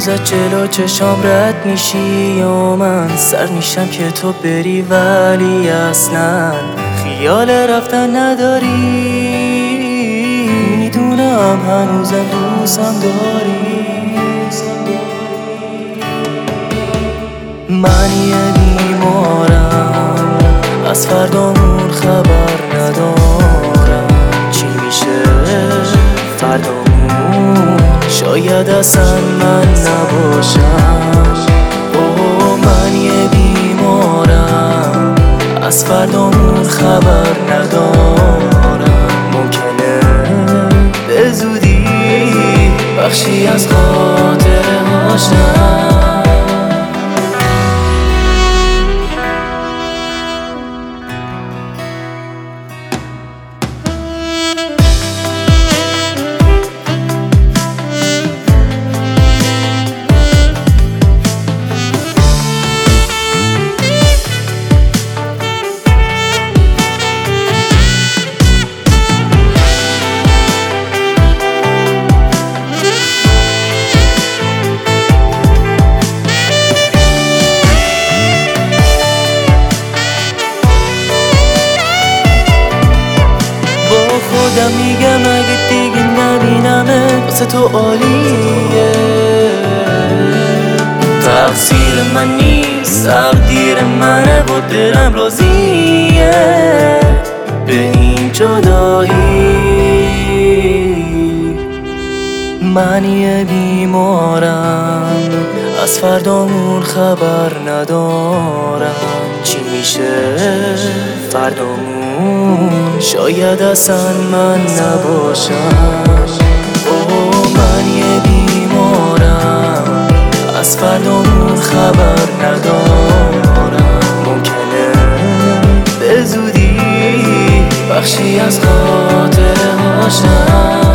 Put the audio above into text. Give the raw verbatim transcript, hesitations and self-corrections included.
روز از جلو چشام رد میشی و من سر میشم که تو بری، ولی اصلا خیال رفتن نداری. میدونم هنوزم دوستم داری. من یه بیمارم، از فردامون خبر ندارم. چی میشه فردامون؟ شاید اصلا من نباشم. اوه من یه بیمارم، از فردامون خبر ندارم. ممکنه به زودی بخشی از خاطره هاشم. خودم میگم اگه دیگه نبینمه واسه تو عالیه. تقصیر من نیست، تقدیر منه و دلم راضیه به این جدایی. من یه بیمارم، از فردامون خبر ندارم. چی میشه فردامون؟ شاید اصلا من نباشم. اوه من یه بیمارم، از فردامون خبر ندارم. ممکنه به زودی بخشی از خاطره هاشم.